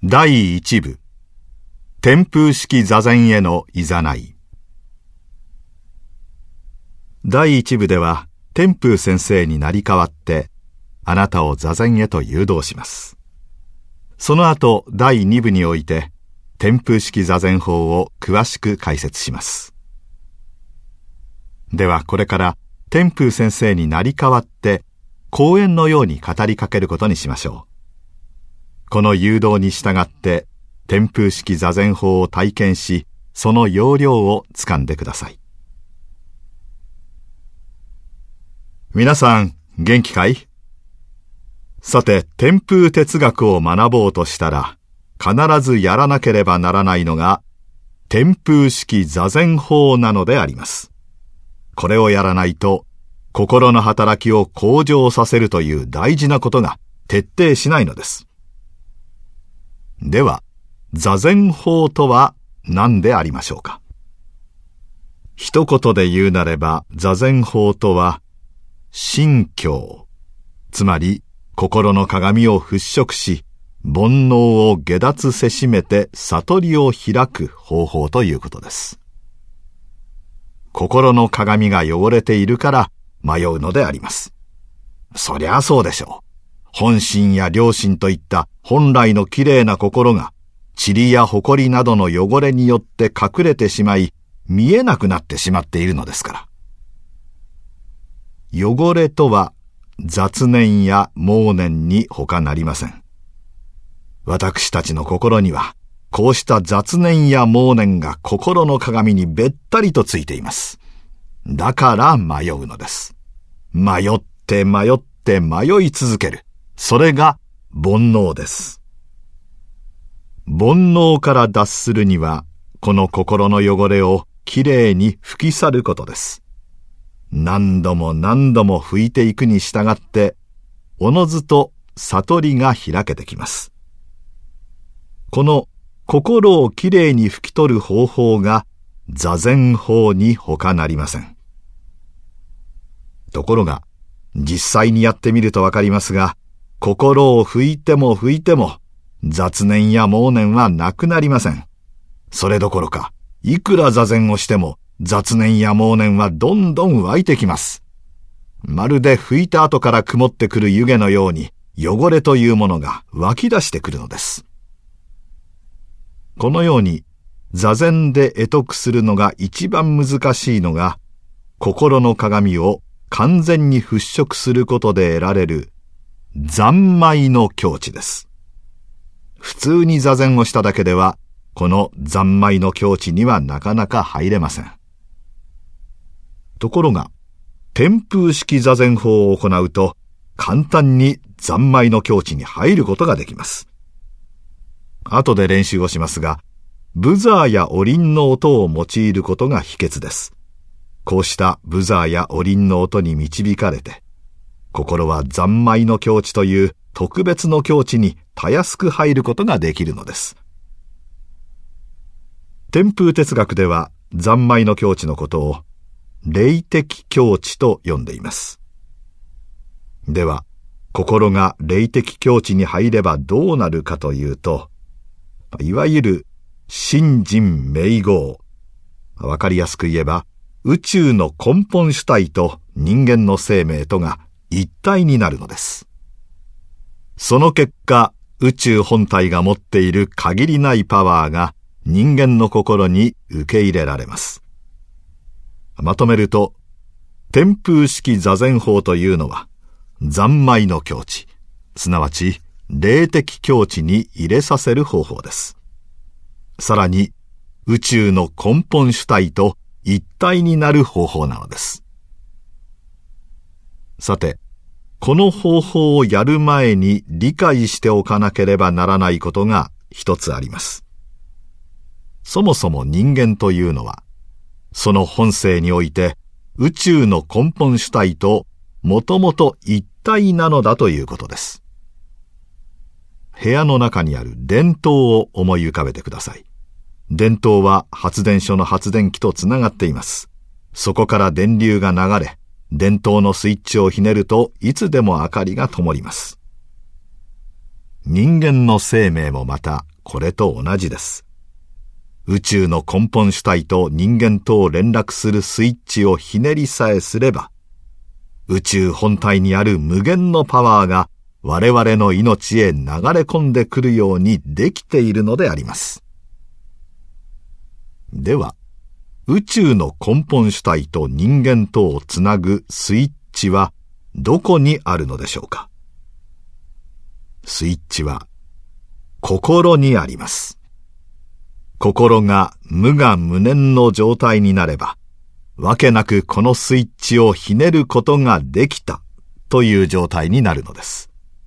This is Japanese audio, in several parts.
第1部、天風式座禅へのいざない。第1部では、天風先生になり代わって、あなたを座禅へと誘導します。その後、第2部において、天風式座禅法を詳しく解説します。では、これから、天風先生になり代わって、講演のように語りかけることにしましょう。この誘導に従って、天風式座禅法を体験し、その要領をつかんでください。皆さん、元気かい？さて、天風哲学を学ぼうとしたら、必ずやらなければならないのが、天風式座禅法なのであります。これをやらないと、心の働きを向上させるという大事なことが徹底しないのです。では、座禅法とは何でありましょうか。一言で言うなれば、座禅法とは、心境、つまり心の鏡を払拭し、煩悩を下脱せしめて悟りを開く方法ということです。心の鏡が汚れているから迷うのであります。そりゃそうでしょう。本心や良心といった本来のきれいな心が、塵や埃などの汚れによって隠れてしまい、見えなくなってしまっているのですから。汚れとは、雑念や妄念に他なりません。私たちの心には、こうした雑念や妄念が心の鏡にべったりとついています。だから迷うのです。迷って迷って迷い続ける。それが煩悩です。煩悩から脱するには、この心の汚れをきれいに拭き去ることです。何度も何度も拭いていくに従って、おのずと悟りが開けてきます。この心をきれいに拭き取る方法が座禅法に他なりません。ところが、実際にやってみるとわかりますが、心を拭いても拭いても、雑念や妄念はなくなりません。それどころか、いくら座禅をしても、雑念や妄念はどんどん湧いてきます。まるで拭いた後から曇ってくる湯気のように、汚れというものが湧き出してくるのです。このように、座禅で会得するのが一番難しいのが、心の鏡を完全に払拭することで得られる、三昧の境地です。普通に座禅をしただけでは、この三昧の境地にはなかなか入れません。ところが、天風式座禅法を行うと、簡単に三昧の境地に入ることができます。後で練習をしますが、ブザーやお鈴の音を用いることが秘訣です。こうしたブザーやお鈴の音に導かれて、心は三昧の境地という特別の境地にたやすく入ることができるのです。天風哲学では三昧の境地のことを霊的境地と呼んでいます。では、心が霊的境地に入ればどうなるかというと、いわゆる心人冥合。わかりやすく言えば、宇宙の根本主体と人間の生命とが一体になるのです。その結果、宇宙本体が持っている限りないパワーが人間の心に受け入れられます。まとめると、天風式座禅法というのは、三昧の境地、すなわち霊的境地に入れさせる方法です。さらに、宇宙の根本主体と一体になる方法なのです。さて、この方法をやる前に理解しておかなければならないことが一つあります。そもそも人間というのは、その本性において宇宙の根本主体ともともと一体なのだということです。部屋の中にある電灯を思い浮かべてください。電灯は発電所の発電機とつながっています。そこから電流が流れ、電灯のスイッチをひねるといつでも明かりが灯ります。 人間の生命もまたこれと同じです。宇宙の根本主体と人間とを連絡するスイッチをひねりさえすれば、宇宙本体にある無限のパワーが我々の命へ流れ込んでくるようにできているのであります。では、宇宙の根本主体と人間とをつなぐスイッチはどこにあるのでしょうか。スイッチは心にあります。心が無我無念の状態になれば、わけなくこのスイッチをひねることができたという状態になるのです。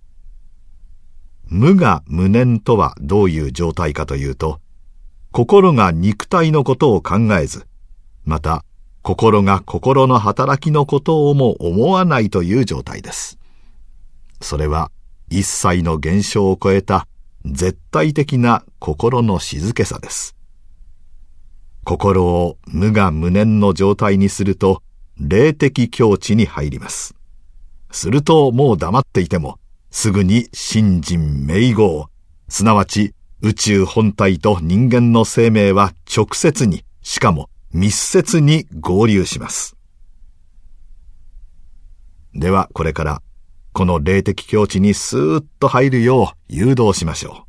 無我無念とはどういう状態かというと、心が肉体のことを考えず、また心が心の働きのことをも思わないという状態です。それは一切の現象を超えた絶対的な心の静けさです。心を無我無念の状態にすると、霊的境地に入ります。するともう黙っていても、すぐに心人冥合、すなわち宇宙本体と人間の生命は直接に、しかも密接に合流します。ではこれから、この霊的境地にスーッと入るよう誘導しましょ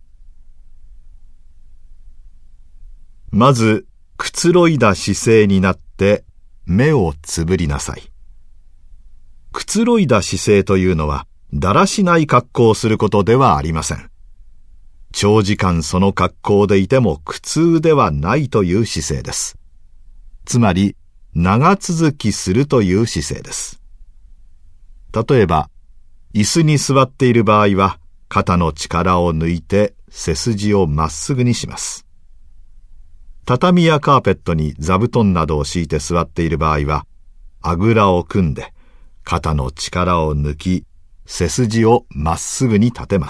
う。まず、くつろいだ姿勢になって目をつぶりなさい。くつろいだ姿勢というのは、だらしない格好をすることではありません。長時間その格好でいても苦痛ではないという姿勢です。つまり、長続きするという姿勢です。例えば、椅子に座っている場合は、肩の力を抜いて背筋をまっすぐにします。畳やカーペットに座布団などを敷いて座っている場合は、あぐらを組んで、肩の力を抜き、背筋をまっすぐに立てます。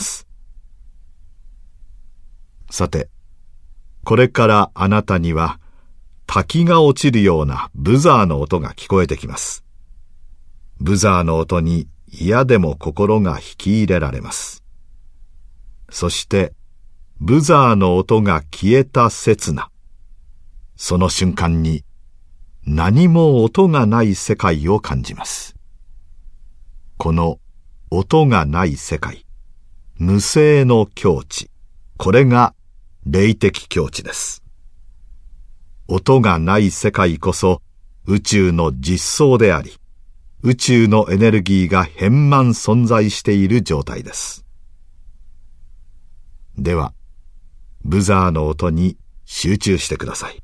さて、これからあなたには、滝が落ちるようなブザーの音が聞こえてきます。ブザーの音に嫌でも心が引き入れられます。そして、ブザーの音が消えた刹那、その瞬間に何も音がない世界を感じます。この音がない世界、無声の境地、これが霊的境地です。音がない世界こそ宇宙の実相であり、宇宙のエネルギーが変満存在している状態です。では、ブザーの音に集中してください。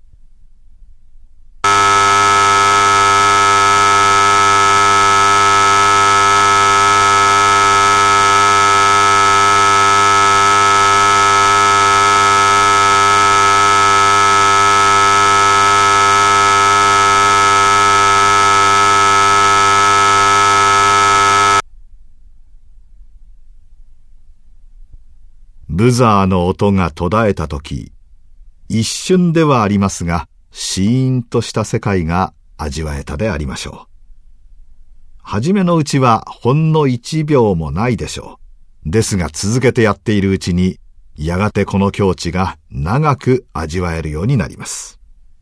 ブザーの音が途絶えたとき、一瞬ではありますが、シーンとした世界が味わえたでありましょう。はじめのうちはほんの1秒もないでしょう。ですが続けてやっているうちに、やがてこの境地が長く味わえるようになります。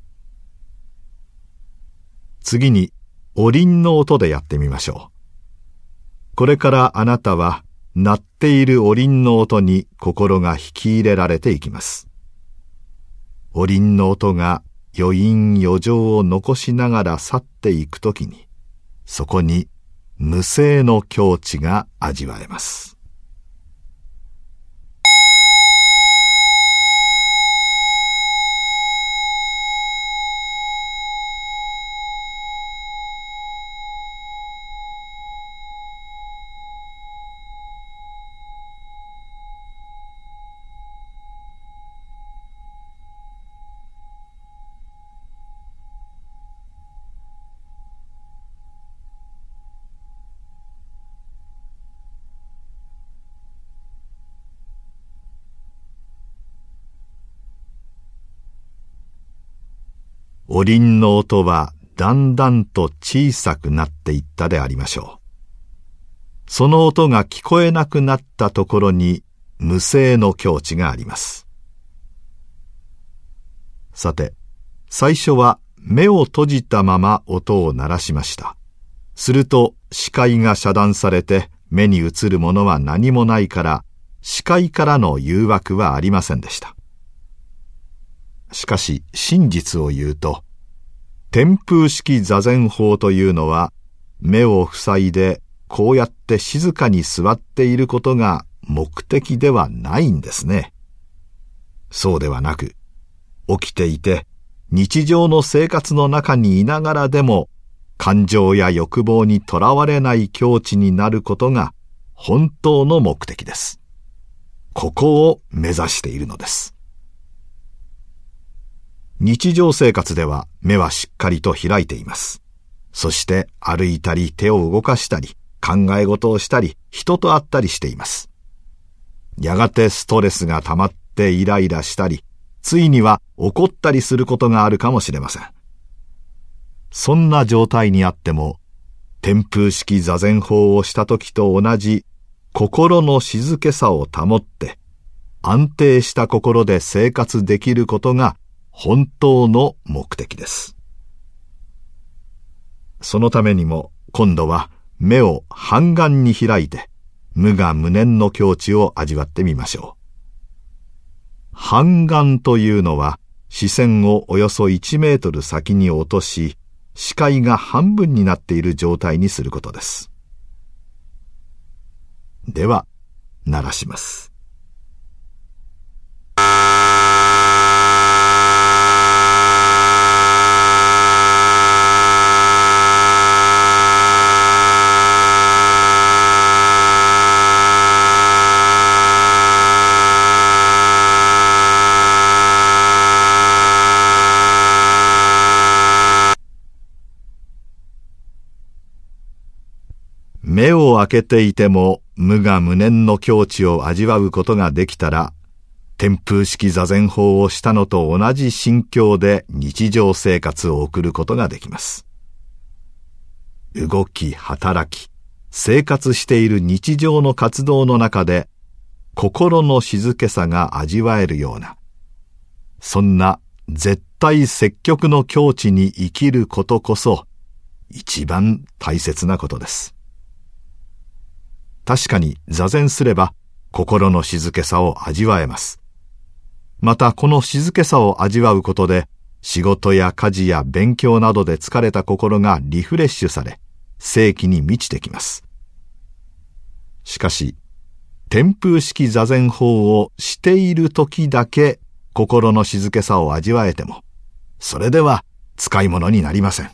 次に、おりんの音でやってみましょう。これからあなたは、鳴っているおりんの音に心が引き入れられていきます。おりんの音が余韻余情を残しながら去っていくときに、そこに無声の境地が味わえます。おりんの音はだんだんと小さくなっていったでありましょう。その音が聞こえなくなったところに無声の境地があります。さて、最初は目を閉じたまま音を鳴らしました。すると視界が遮断されて目に映るものは何もないから、視界からの誘惑はありませんでした。しかし真実を言うと、天風式座禅法というのは、目を塞いでこうやって静かに座っていることが目的ではないんですね。そうではなく、起きていて日常の生活の中にいながらでも感情や欲望にとらわれない境地になることが本当の目的です。ここを目指しているのです。日常生活では目はしっかりと開いています。そして歩いたり手を動かしたり考え事をしたり人と会ったりしています。やがてストレスが溜まってイライラしたり、ついには怒ったりすることがあるかもしれません。そんな状態にあっても、天風式座禅法をした時と同じ心の静けさを保って、安定した心で生活できることが本当の目的です。そのためにも今度は目を半眼に開いて無我無念の境地を味わってみましょう。半眼というのは視線をおよそ1メートル先に落とし、視界が半分になっている状態にすることです。では、鳴らします。目を開けていても無我無念の境地を味わうことができたら、天風式座禅法をしたのと同じ心境で日常生活を送ることができます。動き、働き、生活している日常の活動の中で心の静けさが味わえるような、そんな絶対積極の境地に生きることこそ一番大切なことです。確かに座禅すれば心の静けさを味わえます。またこの静けさを味わうことで仕事や家事や勉強などで疲れた心がリフレッシュされ、生気に満ちてきます。しかし、天風式座禅法をしている時だけ心の静けさを味わえても、それでは使い物になりません。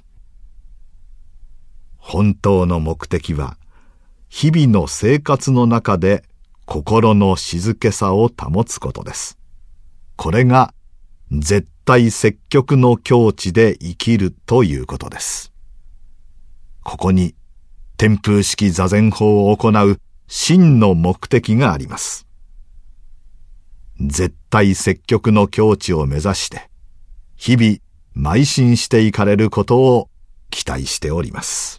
本当の目的は、日々の生活の中で心の静けさを保つことです。これが絶対積極の境地で生きるということです。ここに天風式座禅法を行う真の目的があります。絶対積極の境地を目指して日々邁進していかれることを期待しております。